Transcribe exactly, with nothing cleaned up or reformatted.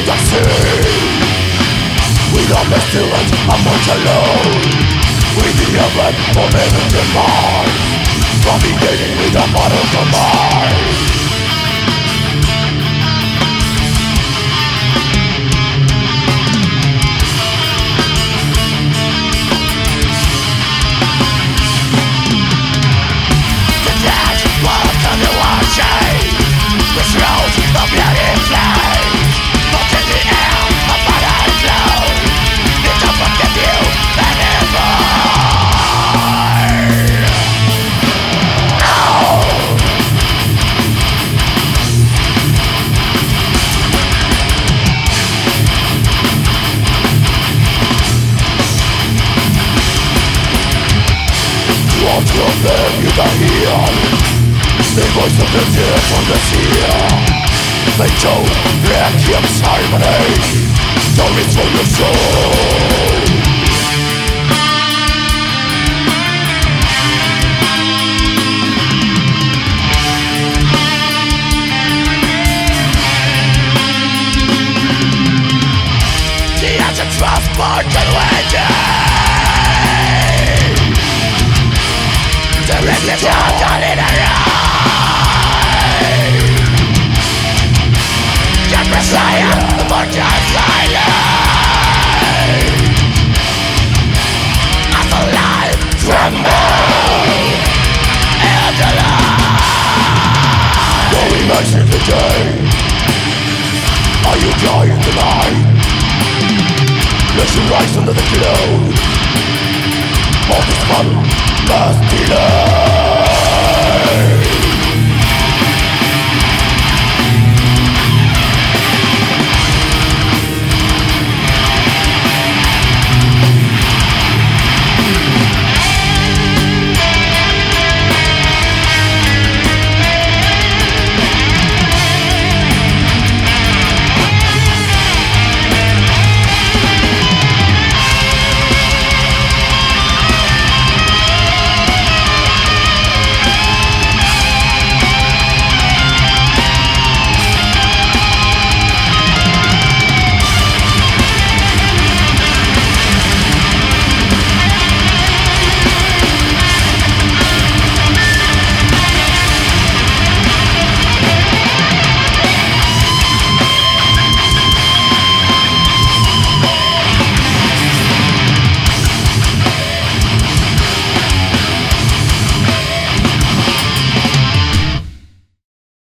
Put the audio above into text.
sea. We are pestilent and much alone, with the heaven for living demise, from beginning with a model demise. The dead walk on the watching, the throat of bloody flames, but in the air a battle glow. It don't forget you anymore. What from them you can hear the voice of the dead from the sea. They told Requiem's harmony, stories from your soul. The engine transport and waiting. The rest is all done in a Messiah, the mortal silence. As alive, tremble and alive. Going back in the day, are you dying tonight? Let you rise under the glow of this battle, last delay.